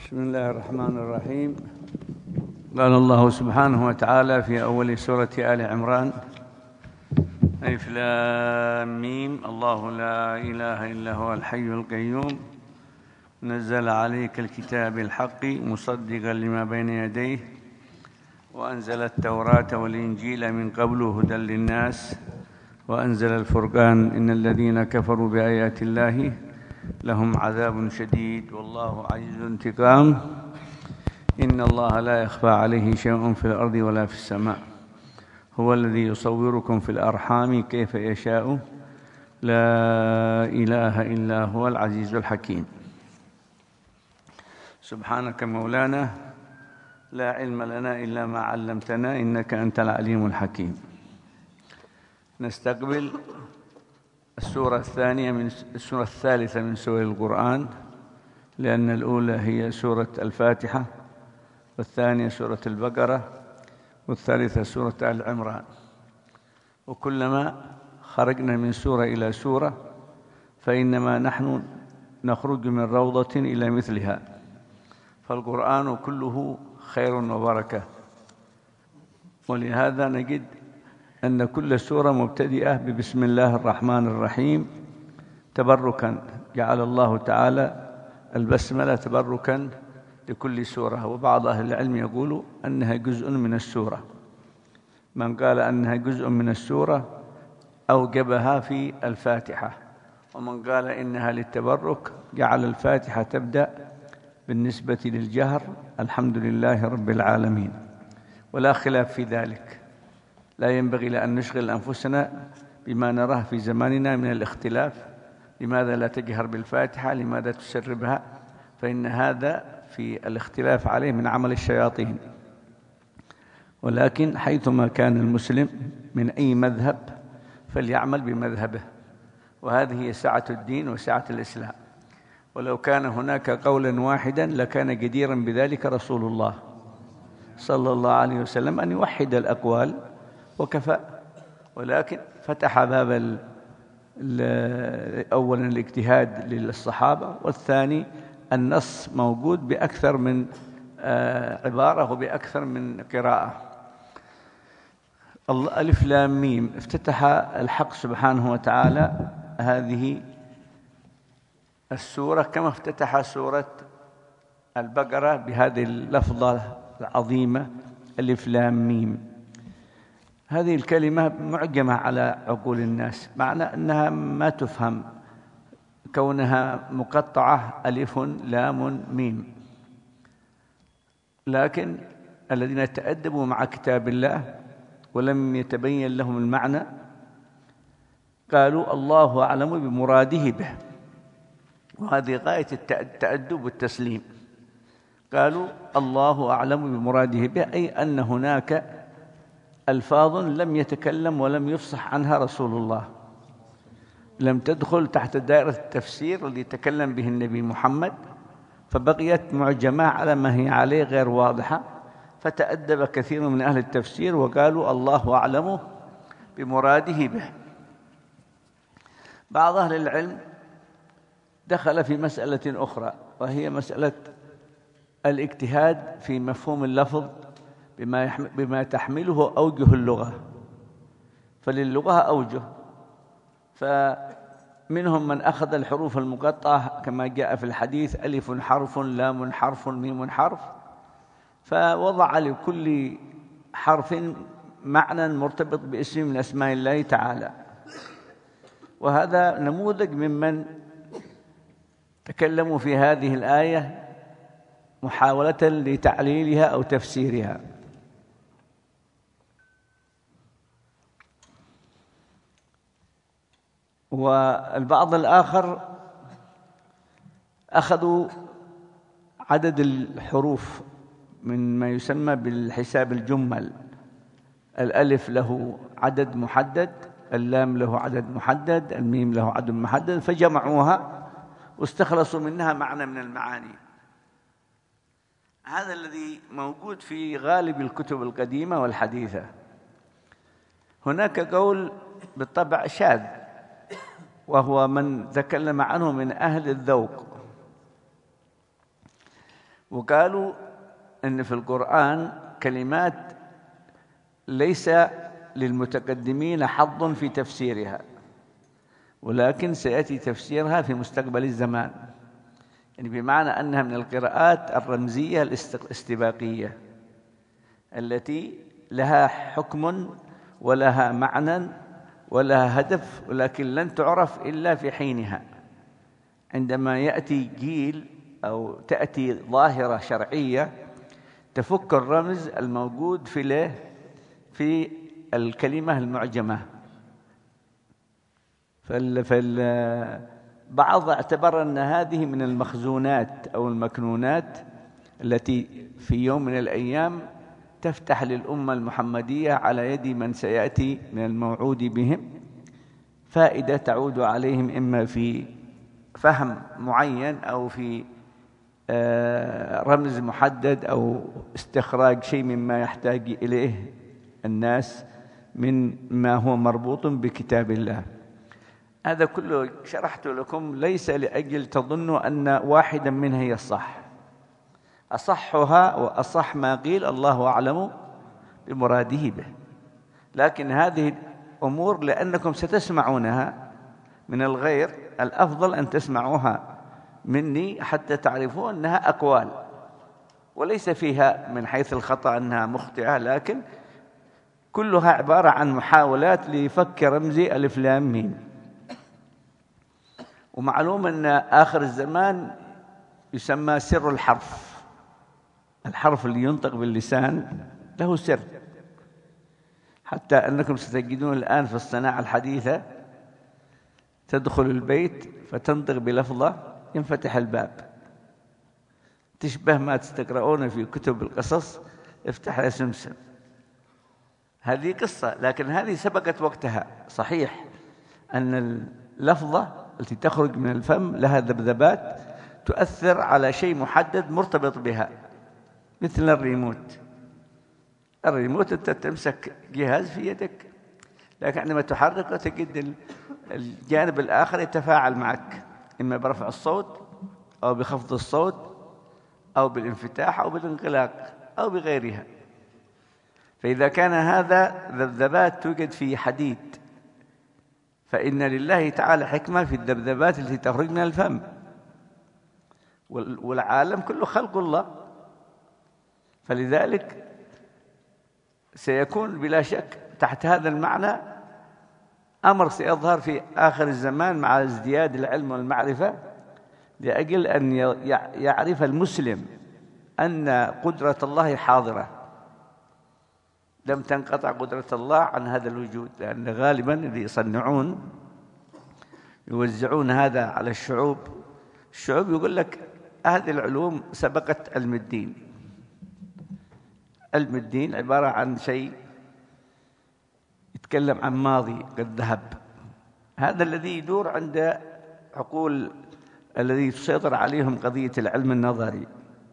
بسم الله الرحمن الرحيم. قال الله سبحانه وتعالى في أول سورة آل عمران: ألف لام ميم، الله لا إله إلا هو الحي القيوم، نزل عليك الكتاب بالحق مصدقا لما بين يديه، وأنزل التوراة والإنجيل من قبل هدى للناس، وأنزل الفرقان، إن الذين كفروا بآيات الله لهم عذاب شديد والله عزيز انتقام. إن الله لا يخفى عليه شيء في الأرض ولا في السماء، هو الذي يصوركم في الأرحام كيف يشاء، لا إله إلا هو العزيز الحكيم. سبحانك مولانا لا علم لنا إلا ما علمتنا إنك أنت العليم الحكيم. نستقبل السورة الثالثة من سور القرآن، لأن الأولى هي سورة الفاتحة، والثانية سورة البقرة، والثالثة سورة آل عمران. وكلما خرجنا من سورة إلى سورة فإنما نحن نخرج من روضة إلى مثلها، فالقرآن كله خير وبركة. ولهذا نجد أن كل سورة مبتدئة ببسم الله الرحمن الرحيم تبركا، جعل الله تعالى البسملة تبركا لكل سورة. وبعض أهل العلم يقول أنها جزء من السورة، من قال أنها جزء من السورة أوجبها في الفاتحة، ومن قال إنها للتبرك جعل الفاتحة تبدأ بالنسبة للجهر الحمد لله رب العالمين، ولا خلاف في ذلك. لا ينبغي لأن نشغل أنفسنا بما نراه في زماننا من الاختلاف، لماذا لا تجهر بالفاتحة، لماذا تسر بها، فإن هذا في الاختلاف عليه من عمل الشياطين. ولكن حيثما كان المسلم من أي مذهب فليعمل بمذهبه، وهذه هي سعة الدين وسعة الإسلام. ولو كان هناك قولا واحدا لكان جديرا بذلك رسول الله صلى الله عليه وسلم أن يوحد الأقوال وكفى، ولكن فتح باب أولا الاجتهاد للصحابة، والثاني النص موجود بأكثر من عبارة وبأكثر من قراءة. ألف لام ميم، افتتح الحق سبحانه وتعالى هذه السورة كما افتتح سورة البقرة بهذه اللفظة العظيمة ألف لام ميم. هذه الكلمة معجمة على عقول الناس، معنى أنها ما تفهم كونها مقطعة ألف لام ميم، لكن الذين تأدبوا مع كتاب الله ولم يتبين لهم المعنى قالوا الله أعلم بمراده به، وهذه غاية التأدب والتسليم. قالوا الله أعلم بمراده به، أي أن هناك ألفاظ لم يتكلم ولم يفصح عنها رسول الله، لم تدخل تحت دائرة التفسير اللي يتكلم به النبي محمد، فبقيت معجمة على ما هي عليه غير واضحة، فتأدب كثير من أهل التفسير وقالوا الله أعلم بمراده به. بعض أهل العلم دخل في مسألة أخرى، وهي مسألة الاجتهاد في مفهوم اللفظ بما تحمله أوجه اللغة. فللغة أوجه، فمنهم من أخذ الحروف المقطعة كما جاء في الحديث ألف حرف لام حرف ميم حرف، فوضع لكل حرف معنى مرتبط باسم من أسماء الله تعالى. وهذا نموذج ممن تكلموا في هذه الآية محاولة لتعليلها أو تفسيرها. والبعض الآخر أخذوا عدد الحروف من ما يسمى بالحساب الجمل، الألف له عدد محدد، اللام له عدد محدد، الميم له عدد محدد، فجمعوها واستخلصوا منها معنى من المعاني. هذا الذي موجود في غالب الكتب القديمة والحديثة. هناك قول بالطبع شاذ، وهو من تكلم عنه من أهل الذوق، وقالوا إن في القرآن كلمات ليس للمتقدمين حظ في تفسيرها، ولكن سيأتي تفسيرها في مستقبل الزمان، يعني بمعنى أنها من القراءات الرمزية الاستباقية التي لها حكم ولها معنى ولها هدف، ولكن لن تعرف إلا في حينها، عندما يأتي جيل أو تأتي ظاهرة شرعية تفك الرمز الموجود في الكلمة المعجمة. بعض اعتبر أن هذه من المخزونات أو المكنونات التي في يوم من الأيام تفتح للأمة المحمدية على يد من سيأتي من الموعود بهم فائدة تعود عليهم إما في فهم معين أو في رمز محدد أو استخراج شيء مما يحتاج إليه الناس من ما هو مربوط بكتاب الله. هذا كله شرحت لكم ليس لأجل تظنوا أن واحدا منها هي الصح، أصحها وأصح ما قيل الله أعلم بمراده به، لكن هذه الأمور لأنكم ستسمعونها من الغير الأفضل أن تسمعوها مني حتى تعرفوا أنها أقوال وليس فيها من حيث الخطأ أنها مخطئة، لكن كلها عبارة عن محاولات لفك رمز ألف لام ميم. ومعلوم أن آخر الزمان يسمى سر الحرف، الحرف اللي ينطق باللسان له سر، حتى أنكم ستجدون الآن في الصناعة الحديثة تدخل البيت فتنطق بلفظة ينفتح الباب، تشبه ما تستقرؤون في كتب القصص افتح يا سمسم. هذه قصة، لكن هذه سبقت وقتها. صحيح أن اللفظة التي تخرج من الفم لها ذبذبات تؤثر على شيء محدد مرتبط بها، مثل الريموت أنت تمسك جهاز في يدك، لكن عندما تحركه تجد الجانب الآخر يتفاعل معك، إما برفع الصوت أو بخفض الصوت أو بالانفتاح أو بالانغلاق أو بغيرها. فإذا كان هذا ذبذبات توجد في حديد، فإن لله تعالى حكمة في الذبذبات التي تخرج من الفم، والعالم كله خلق الله، فلذلك سيكون بلا شك تحت هذا المعنى أمر سيظهر في آخر الزمان مع ازدياد العلم والمعرفة، لأجل أن يعرف المسلم أن قدرة الله حاضرة، لم تنقطع قدرة الله عن هذا الوجود، لأن غالبا اللي يصنعون يوزعون هذا على الشعوب يقول لك هذه العلوم سبقت علم الدين. علم الدين عبارة عن شيء يتكلم عن ماضي قد ذهب، هذا الذي يدور عند عقول الذي تسيطر عليهم قضية العلم النظري.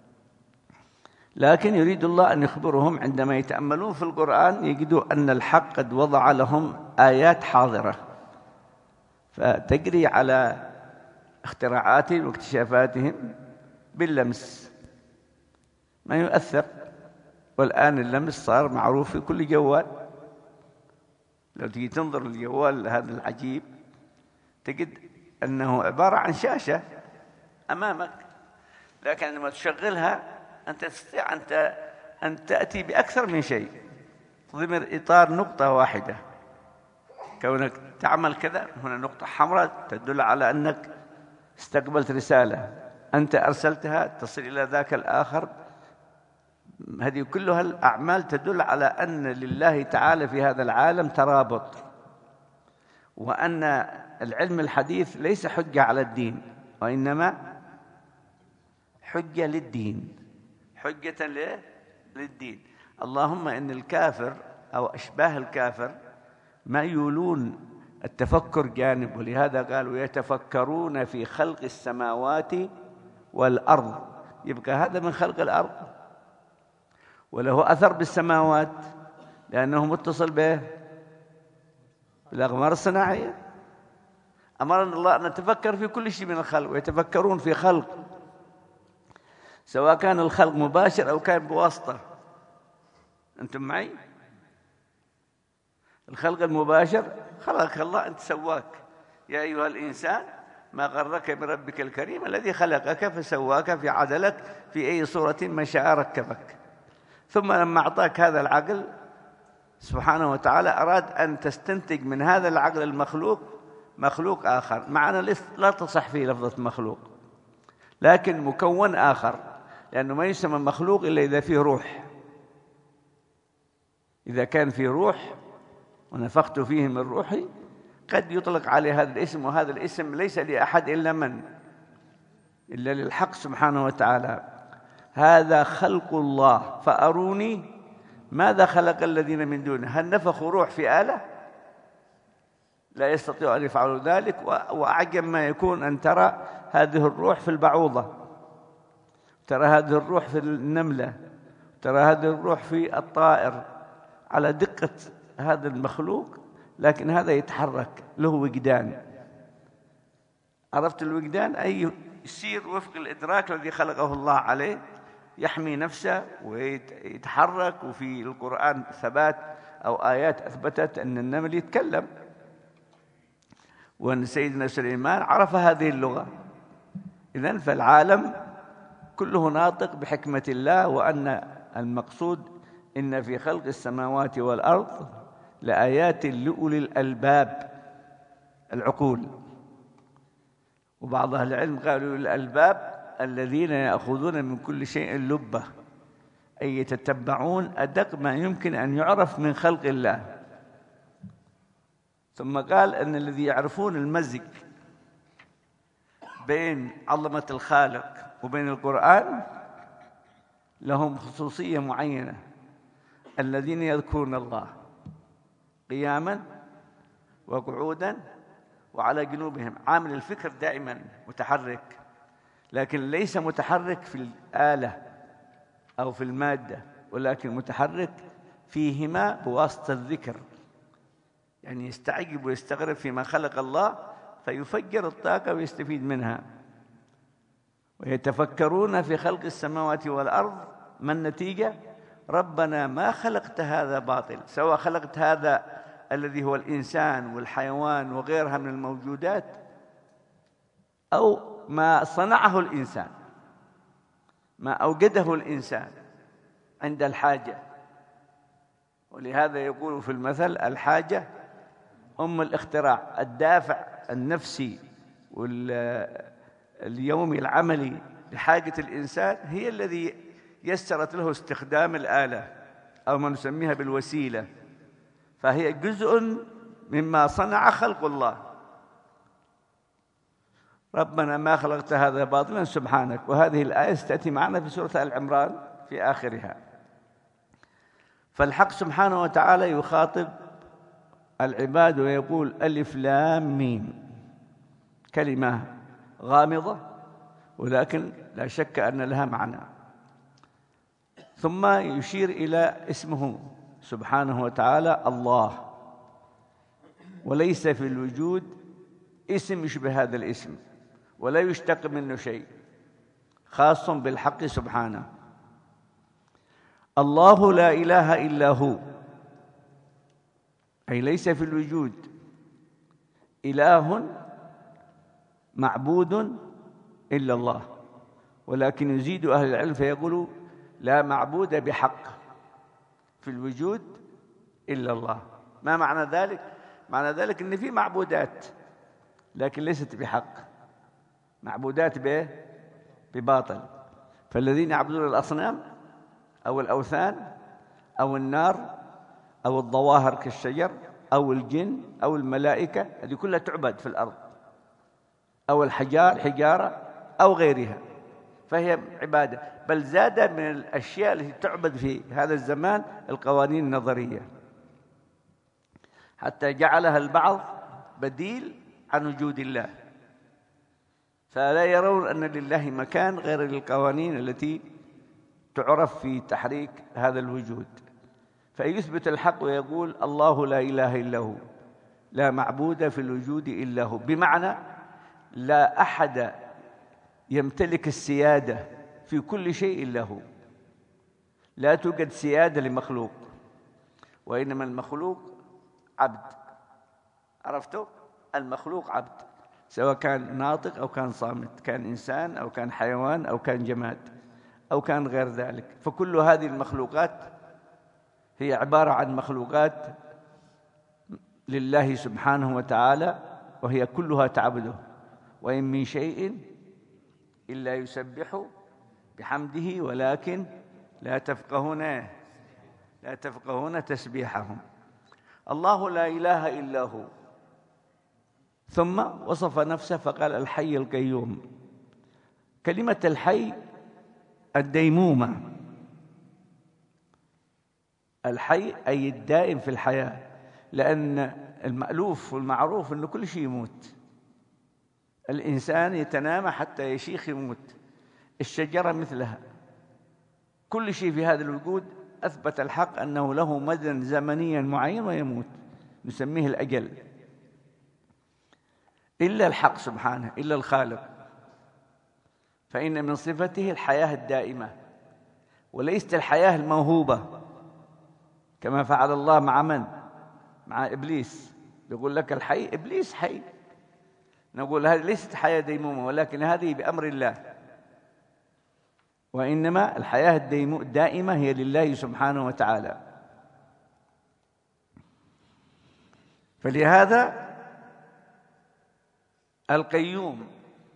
لكن يريد الله أن يخبرهم عندما يتأملون في القرآن يجدوا أن الحق قد وضع لهم آيات حاضرة فتجري على اختراعاتهم واكتشافاتهم باللمس، ما يؤثر. والآن اللمس صار معروف في كل جوال، لو تجي تنظر للجوال هذا العجيب تجد أنه عبارة عن شاشة أمامك، لكن عندما تشغلها أنت تستطيع أن تأتي بأكثر من شيء ضمن إطار نقطة واحدة. كونك تعمل كذا، هنا نقطة حمراء تدل على أنك استقبلت رسالة، أنت أرسلتها تصل إلى ذاك الآخر. هذه كلها الأعمال تدل على أن لله تعالى في هذا العالم ترابط، وأن العلم الحديث ليس حجة على الدين، وإنما حجة للدين، حجة للدين. اللهم إن الكافر أو أشباه الكافر ما يولون التفكر جانب، ولهذا قالوا يتفكرون في خلق السماوات والأرض، يبقى هذا من خلق الأرض وله أثر بالسماوات لأنه متصل به بالأقمار الصناعية. أمرنا الله أن نتفكر في كل شيء من الخلق، ويتفكرون في خلق سواء كان الخلق مباشر أو كان بواسطة. أنتم معي؟ الخلق المباشر خلقك الله، أنت سواك. يا أيها الإنسان ما غرك بربك الكريم الذي خلقك فسواك في عدلك في أي صورة ما شاء ركبك. ثم لما أعطاك هذا العقل سبحانه وتعالى أراد أن تستنتج من هذا العقل المخلوق مخلوق آخر. معنى لا تصح فيه لفظة مخلوق، لكن مكون آخر، لأنه ما يسمى مخلوق إلا إذا فيه روح. إذا كان فيه روح ونفخت فيه من روحي قد يطلق عليه هذا الاسم، وهذا الاسم ليس لأحد إلا للحق سبحانه وتعالى. هذا خلق الله فأروني ماذا خلق الذين من دونه. هل نفخوا روح في آلة؟ لا يستطيع أن يفعلوا ذلك. وأعجب ما يكون أن ترى هذه الروح في البعوضة، ترى هذه الروح في النملة، ترى هذه الروح في الطائر، على دقة هذا المخلوق، لكن هذا يتحرك، له وجدان. عرفت الوجدان؟ أي يسير وفق الإدراك الذي خلقه الله عليه، يحمي نفسه ويتحرك. وفي القرآن ثبات أو آيات أثبتت أن النمل يتكلم، وأن سيدنا سليمان عرف هذه اللغة. إذن فالعالم كله ناطق بحكمة الله، وأن المقصود إن في خلق السماوات والأرض لآيات لأولي الألباب، العقول. وبعض أهل العلم قالوا الألباب الذين يأخذون من كل شيء لبة، أي يتتبعون أدق ما يمكن أن يعرف من خلق الله. ثم قال أن الذي يعرفون المزج بين عظمة الخالق وبين القرآن لهم خصوصية معينة، الذين يذكرون الله قياما وقعودا وعلى جنوبهم. عامل الفكر دائما متحرك، لكن ليس متحرك في الآلة أو في المادة، ولكن متحرك فيهما بواسطة الذكر. يعني يستعجب ويستغرب فيما خلق الله فيفجر الطاقة ويستفيد منها. ويتفكرون في خلق السماوات والأرض، ما النتيجة؟ ربنا ما خلقت هذا باطل. سواء خلقت هذا الذي هو الإنسان والحيوان وغيرها من الموجودات، أو ما صنعه الإنسان، ما أوجده الإنسان عند الحاجة. ولهذا يقول في المثل الحاجة أم الاختراع. الدافع النفسي واليومي العملي لحاجة الإنسان هي الذي يسرت له استخدام الآلة أو ما نسميها بالوسيلة، فهي جزء مما صنع خلق الله. ربنا ما خلقت هذا باطلا سبحانك. وهذه الآية ستأتي معنا في سورة آل عمران في آخرها. فالحق سبحانه وتعالى يخاطب العباد ويقول ألف لام ميم، كلمة غامضة ولكن لا شك أن لها معنى. ثم يشير إلى اسمه سبحانه وتعالى الله، وليس في الوجود اسم يشبه هذا الاسم ولا يشتق منه شيء، خاص بالحق سبحانه. الله لا إله إلا هو، أي ليس في الوجود إله معبود إلا الله. ولكن يزيد أهل العلم فيقولوا لا معبود بحق في الوجود إلا الله. ما معنى ذلك؟ معنى ذلك أن في معبودات لكن ليست بحق، معبودات بباطل. فالذين يعبدون الأصنام أو الأوثان أو النار أو الظواهر كالشجر أو الجن أو الملائكة، هذه كلها تعبد في الأرض، أو حجارة أو غيرها، فهي عبادة. بل زاد من الأشياء التي تعبد في هذا الزمان القوانين النظرية، حتى جعلها البعض بديل عن وجود الله، فلا يرون أن لله مكان غير القوانين التي تعرف في تحريك هذا الوجود. فيثبت الحق ويقول الله لا إله إلا هو، لا معبود في الوجود إلا هو، بمعنى لا أحد يمتلك السيادة في كل شيء له، لا توجد سيادة لمخلوق، وإنما المخلوق عبد. عرفتوا؟ المخلوق عبد، سواء كان ناطق أو كان صامت، كان إنسان أو كان حيوان أو كان جماد أو كان غير ذلك، فكل هذه المخلوقات هي عبارة عن مخلوقات لله سبحانه وتعالى، وهي كلها تعبده. وإن من شيء إلا يسبح بحمده ولكن لا تفقهون تسبيحهم. الله لا إله إلا هو. ثم وصف نفسه فقال الحي القيوم. كلمة الحي الديمومة، الحي أي الدائم في الحياة، لأن المألوف والمعروف أن كل شيء يموت. الإنسان يتنامى حتى يشيخ يموت، الشجرة مثلها، كل شيء في هذا الوجود أثبت الحق أنه له مدى زمنيا معين ويموت، نسميه الأجل، إلا الحق سبحانه، إلا الخالق، فإن من صفته الحياة الدائمة وليست الحياة الموهوبة كما فعل الله مع من؟ مع إبليس. يقول لك الحي، إبليس حي، نقول هذه ليست حياة ديمومة، ولكن هذه بأمر الله، وإنما الحياة الدائمة هي لله سبحانه وتعالى. فلهذا القيوم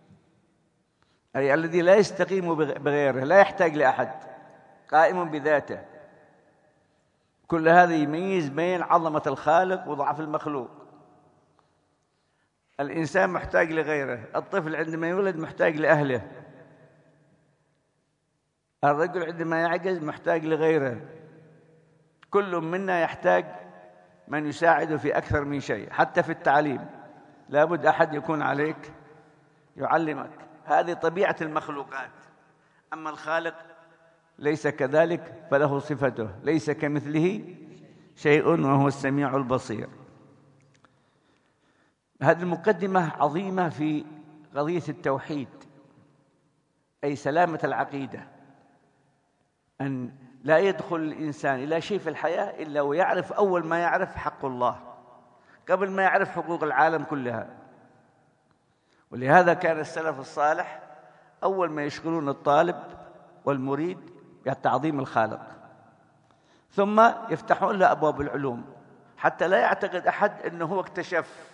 أي الذي لا يستقيم بغيره، لا يحتاج لأحد، قائم بذاته. كل هذا يميز بين عظمة الخالق وضعف المخلوق. الإنسان محتاج لغيره، الطفل عندما يولد محتاج لأهله، الرجل عندما يعجز محتاج لغيره، كل منا يحتاج من يساعده في أكثر من شيء. حتى في التعليم لابد أحد يكون عليك يعلمك، هذه طبيعة المخلوقات. أما الخالق ليس كذلك، فله صفته ليس كمثله شيء وهو السميع البصير. هذه المقدمة عظيمة في قضية التوحيد، أي سلامة العقيدة، أن لا يدخل الإنسان إلى شيء في الحياة إلا ويعرف أول ما يعرف حق الله قبل ما يعرف حقوق العالم كلها. ولهذا كان السلف الصالح أول ما يشغلون الطالب والمريد بتعظيم الخالق، ثم يفتحون له أبواب العلوم حتى لا يعتقد أحد أنه هو اكتشف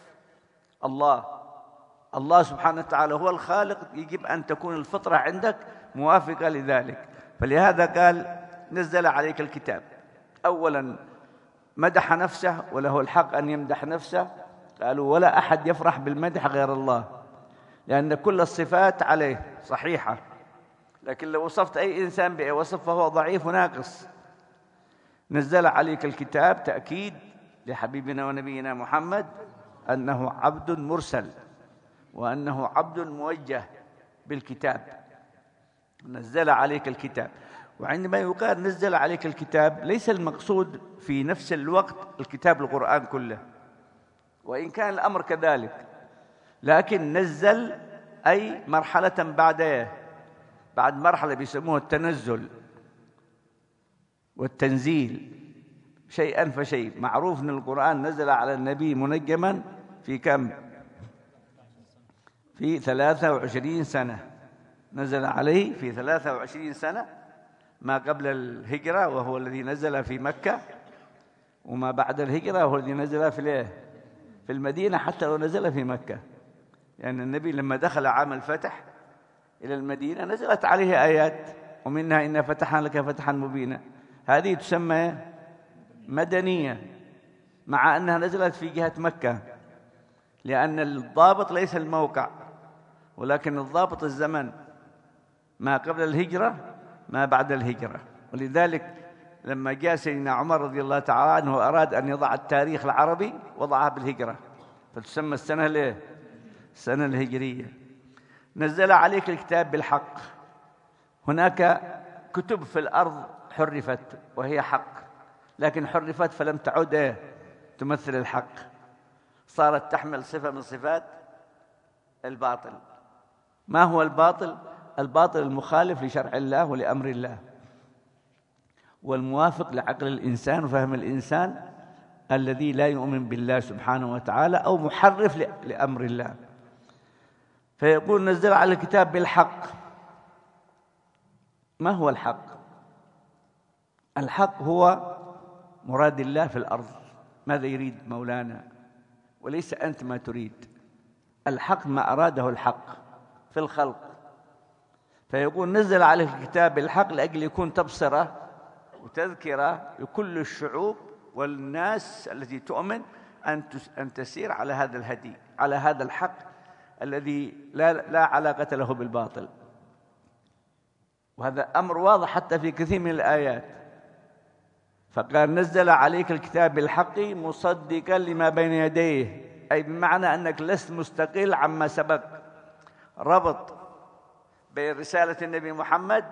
الله سبحانه وتعالى هو الخالق. يجب أن تكون الفطرة عندك موافقة لذلك. فلهذا قال نزل عليك الكتاب. أولا مدح نفسه وله الحق أن يمدح نفسه، قالوا ولا أحد يفرح بالمدح غير الله، لأن كل الصفات عليه صحيحة، لكن لو وصفت أي إنسان بأي وصف فهو ضعيف وناقص. نزل عليك الكتاب تأكيد لحبيبنا ونبينا محمد أنه عبد مرسل وأنه عبد موجه بالكتاب. نزل عليك الكتاب. وعندما يقال نزل عليك الكتاب ليس المقصود في نفس الوقت الكتاب القرآن كله، وإن كان الأمر كذلك، لكن نزل أي مرحلة بعد مرحلة بيسموها التنزل والتنزيل، شيئا فشيء. معروف أن القرآن نزل على النبي منجما في كم؟ في 23 سنة، نزل عليه في 23 سنة ما قبل الهجرة وهو الذي نزل في مكة، وما بعد الهجرة وهو الذي نزل في المدينة، حتى لو نزل في مكة. يعني النبي لما دخل عام الفتح إلى المدينة نزلت عليه آيات، ومنها إنا فتحنا لك فتحا مبينا، هذه تسمى مدنية، مع أنها نزلت في جهة مكة، لأن الضابط ليس الموقع ولكن الضابط الزمن، ما قبل الهجرة ما بعد الهجرة. ولذلك لما جاء سيدنا عمر رضي الله تعالى عنه وأراد أن يضع التاريخ العربي وضعها بالهجرة، فتسمى السنة السنة الهجرية. نزل عليك الكتاب بالحق. هناك كتب في الأرض حرفت وهي حق، لكن حرفت فلم تعد تمثل الحق، صارت تحمل صفة من صفات الباطل. ما هو الباطل؟ الباطل المخالف لشرع الله ولأمر الله، والموافق لعقل الإنسان وفهم الإنسان الذي لا يؤمن بالله سبحانه وتعالى أو محرف لأمر الله. فيقول نزل على الكتاب بالحق. ما هو الحق؟ الحق هو مراد الله في الأرض، ماذا يريد مولانا، وليس أنت ما تريد. الحق ما أراده الحق في الخلق. فيقول نزل عليه الكتاب بالحق لأجل يكون تبصرة وتذكرة لكل الشعوب والناس التي تؤمن أن تسير على هذا الهدي، على هذا الحق الذي لا علاقة له بالباطل. وهذا أمر واضح حتى في كثير من الآيات. فقال نزل عليك الكتاب بالحق مصدقا لما بين يديه، أي بمعنى أنك لست مستقل عما سبق. ربط بين رسالة النبي محمد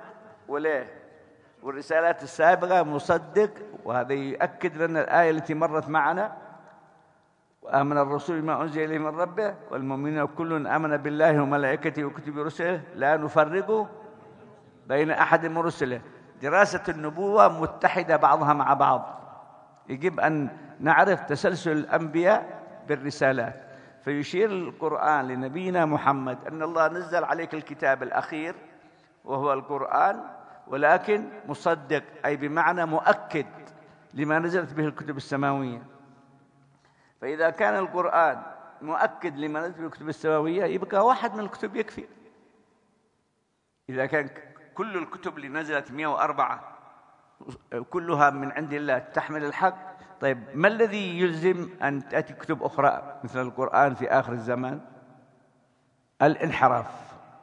والرسالات السابقة مصدق. وهذا يؤكد لنا الآية التي مرت معنا: وآمن الرسول بما أنزل إليه من ربه والمؤمنون كل آمن بالله وملائكته وكتبه ورسله لا نفرق بين أحد من رسله. دراسة النبوة متحدة بعضها مع بعض. يجب أن نعرف تسلسل الأنبياء بالرسالات. فيشير القرآن لنبينا محمد أن الله نزل عليك الكتاب الأخير وهو القرآن، ولكن مصدق، أي بمعنى مؤكد لما نزلت به الكتب السماوية. فإذا كان القرآن مؤكد لما نزلت به الكتب السماوية يبقى واحد من الكتب يكفي. إذا كان كل الكتب اللي نزلت 104 كلها من عند الله تحمل الحق، طيب ما الذي يلزم أن تأتي كتب أخرى مثل القرآن في آخر الزمان؟ الانحراف،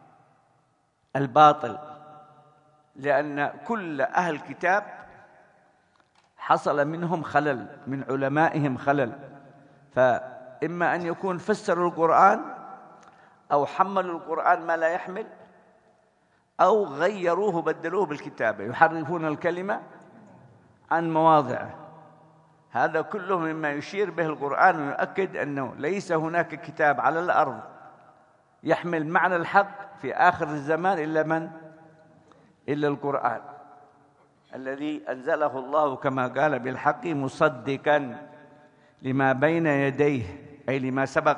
الباطل. لأن كل أهل الكتاب حصل منهم خلل، من علمائهم خلل. فإما أن يكون فسروا القرآن أو حملوا القرآن ما لا يحمل، أو غيروه بدلوه بالكتابة، يحرفون الكلمة عن مواضعه. هذا كله مما يشير به القرآن ويؤكد أنه ليس هناك كتاب على الأرض يحمل معنى الحق في آخر الزمان إلا القرآن الذي أنزله الله كما قال بالحق مصدقا لما بين يديه، أي لما سبق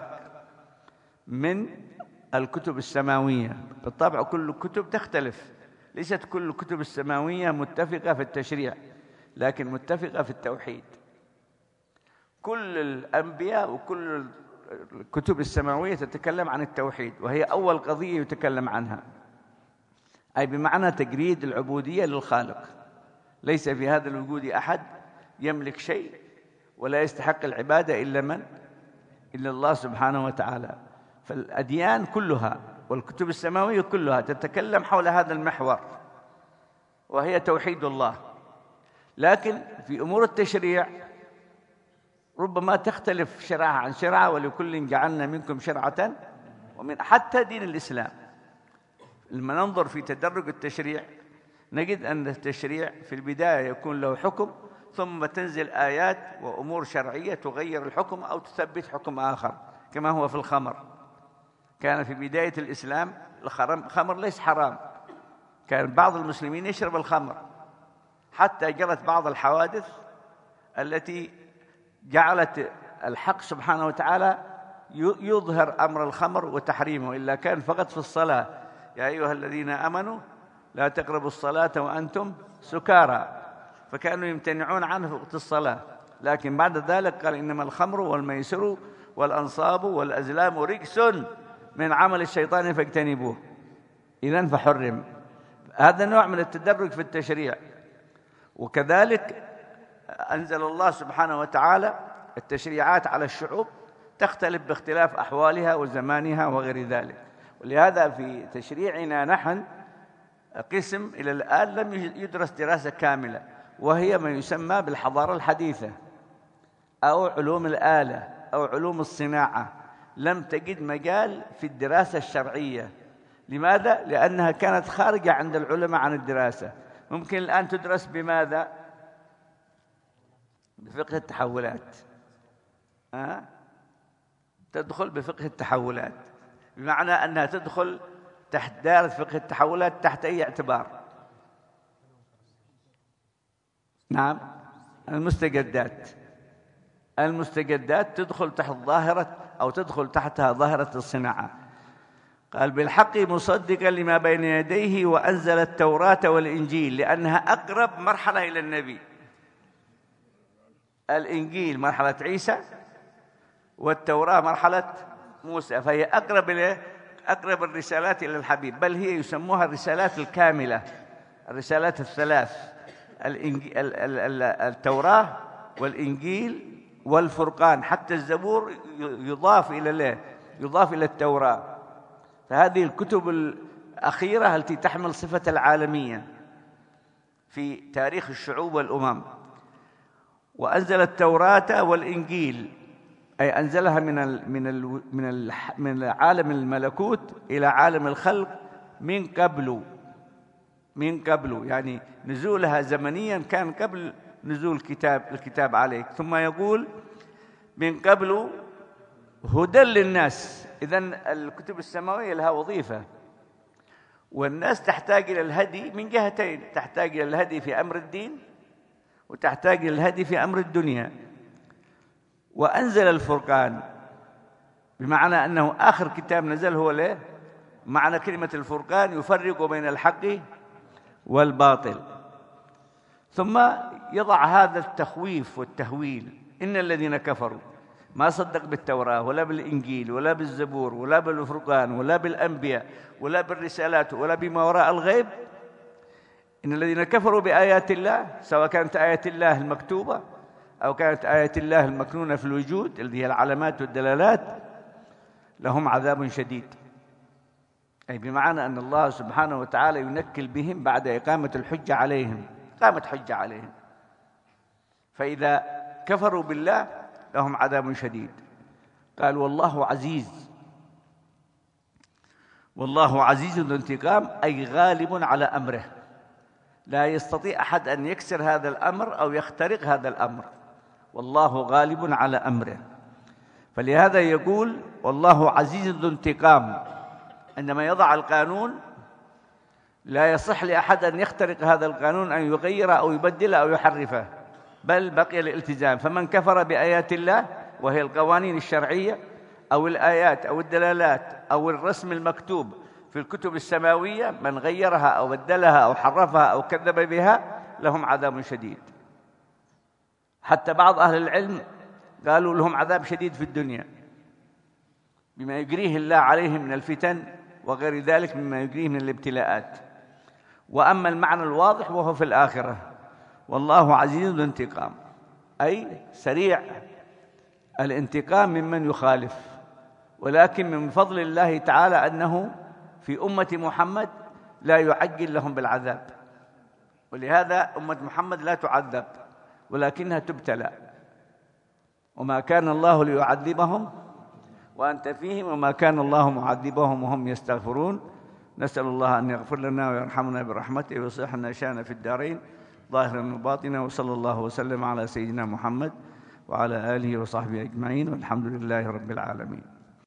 من الكتب السماوية. بالطبع كل الكتب تختلف، ليست كل الكتب السماوية متفقة في التشريع، لكن متفقة في التوحيد. كل الأنبياء وكل الكتب السماوية تتكلم عن التوحيد، وهي أول قضية يتكلم عنها، أي بمعنى تجريد العبودية للخالق. ليس في هذا الوجود أحد يملك شيء ولا يستحق العبادة إلا الله سبحانه وتعالى. فالأديان كلها والكتب السماوية كلها تتكلم حول هذا المحور، وهي توحيد الله. لكن في أمور التشريع ربما تختلف شرعة عن شرعة، ولكل جعلنا منكم شرعة ومن حتى دين الإسلام. لما ننظر في تدرج التشريع نجد أن التشريع في البداية يكون له حكم، ثم تنزل آيات وأمور شرعية تغير الحكم أو تثبت حكم آخر، كما هو في الخمر. كان في بداية الإسلام الخمر ليس حرام، كان بعض المسلمين يشرب الخمر، حتى جرت بعض الحوادث التي جعلت الحق سبحانه وتعالى يظهر أمر الخمر وتحريمه، إلا كان فقط في الصلاة: يا أيها الذين آمنوا لا تقربوا الصلاة وأنتم سكارى. فكانوا يمتنعون عنه في وقت الصلاة. لكن بعد ذلك قال: إنما الخمر والميسر والأنصاب والأزلام رجس من عمل الشيطان فاجتنبوه. إذن فحرم. هذا نوع من التدرج في التشريع. وكذلك أنزل الله سبحانه وتعالى التشريعات على الشعوب، تختلف باختلاف أحوالها وزمانها وغير ذلك. ولهذا في تشريعنا نحن قسم إلى الآن لم يدرس دراسة كاملة، وهي ما يسمى بالحضارة الحديثة أو علوم الآلة أو علوم الصناعة. لم تجد مجال في الدراسة الشرعية. لماذا؟ لأنها كانت خارجة عند العلماء عن الدراسة. ممكن الآن تدرس بماذا؟ بفقه التحولات. تدخل بفقه التحولات، بمعنى أنها تدخل تحت دائرة فقه التحولات تحت أي اعتبار؟ نعم، المستجدات تدخل تحت ظاهرة أو تدخل تحتها ظاهرة الصناعة. قال بالحق مصدقا لما بين يديه وأنزل التوراة والإنجيل، لأنها أقرب مرحلة إلى النبي. الإنجيل مرحلة عيسى والتوراة مرحلة موسى، فهي أقرب الرسالات إلى الحبيب، بل هي يسموها الرسالات الكاملة، الرسالات الثلاث: التوراة والإنجيل والفرقان، حتى الزبور يضاف إلى التوراة. فهذه الكتب الأخيرة التي تحمل صفة العالمية في تاريخ الشعوب والأمم. وأنزل التوراة والإنجيل، أي أنزلها من عالم الملكوت إلى عالم الخلق من قبل، يعني نزولها زمنيا كان قبل نزول الكتاب عليك. ثم يقول من قبل هدى للناس. إذن الكتب السماوية لها وظيفة، والناس تحتاج إلى الهدي من جهتين: تحتاج إلى الهدي في أمر الدين، وتحتاج إلى الهدي في أمر الدنيا. وأنزل الفرقان، بمعنى أنه آخر كتاب نزل هو له معنى كلمة الفرقان، يفرق بين الحق والباطل. ثم يضع هذا التخويف والتهويل: إن الذين كفروا ما صدق بالتوراة ولا بالإنجيل ولا بالزبور ولا بالفرقان ولا بالأنبياء ولا بالرسالات ولا بما وراء الغيب، إن الذين كفروا بآيات الله، سواء كانت آيات الله المكتوبة أو كانت آيات الله المكنونة في الوجود التي هي العلامات والدلالات، لهم عذاب شديد. أي بمعنى أن الله سبحانه وتعالى ينكل بهم بعد إقامة الحجة عليهم، قامت حجة عليهم. فإذا كفروا بالله لهم عذاب شديد. قال والله عزيز ذو انتقام، أي غالب على أمره، لا يستطيع أحد أن يكسر هذا الأمر أو يخترق هذا الأمر، والله غالب على أمره. فلهذا يقول والله عزيز ذو انتقام. عندما يضع القانون لا يصح لأحد أن يخترق هذا القانون، أن يغيره أو يبدله أو يحرفه، بل بقي الالتزام. فمن كفر بآيات الله، وهي القوانين الشرعية أو الآيات أو الدلالات أو الرسم المكتوب في الكتب السماوية، من غيرها أو بدلها أو حرفها أو كذب بها لهم عذاب شديد. حتى بعض أهل العلم قالوا لهم عذاب شديد في الدنيا بما يجريه الله عليهم من الفتن وغير ذلك مما يجريه من الابتلاءات. وأما المعنى الواضح وهو في الآخرة: والله عزيز ذو انتقام، أي سريع الانتقام ممن يخالف. ولكن من فضل الله تعالى أنه في أمة محمد لا يعجل لهم بالعذاب، ولهذا أمة محمد لا تعذب ولكنها تبتلى. وما كان الله ليعذبهم وأنت فيهم وما كان الله معذبهم وهم يستغفرون. نسأل الله أن يغفر لنا ويرحمنا برحمته ويصلح لنا شأننا في الدارين ظاهرا وباطنا. وصلى الله وسلم على سيدنا محمد وعلى آله وصحبه أجمعين، والحمد لله رب العالمين.